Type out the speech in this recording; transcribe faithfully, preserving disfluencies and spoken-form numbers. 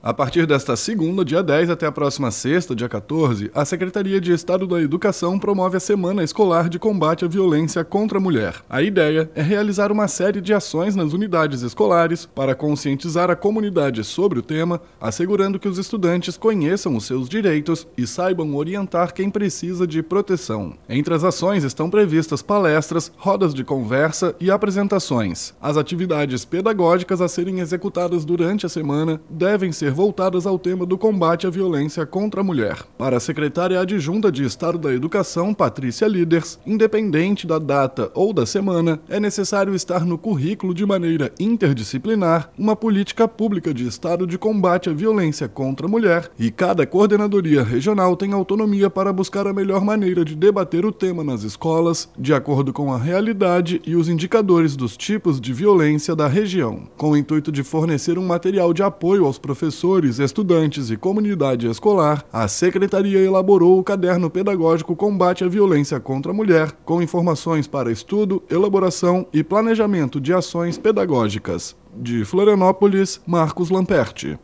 A partir desta segunda, dia dez, até a próxima sexta, dia quatorze, a Secretaria de Estado da Educação promove a Semana Escolar de Combate à Violência contra a Mulher. A ideia é realizar uma série de ações nas unidades escolares para conscientizar a comunidade sobre o tema, assegurando que os estudantes conheçam os seus direitos e saibam orientar quem precisa de proteção. Entre as ações estão previstas palestras, rodas de conversa e apresentações. As atividades pedagógicas a serem executadas durante a semana devem ser voltadas ao tema do combate à violência contra a mulher. Para a secretária adjunta de Estado da Educação, Patrícia Liders, independente da data ou da semana, é necessário estar no currículo de maneira interdisciplinar uma política pública de Estado de combate à violência contra a mulher, e cada coordenadoria regional tem autonomia para buscar a melhor maneira de debater o tema nas escolas, de acordo com a realidade e os indicadores dos tipos de violência da região. Com o intuito de fornecer um material de apoio aos professores, estudantes e comunidade escolar, a Secretaria elaborou o Caderno Pedagógico Combate à Violência contra a Mulher, com informações para estudo, elaboração e planejamento de ações pedagógicas. De Florianópolis, Marcos Lamperti.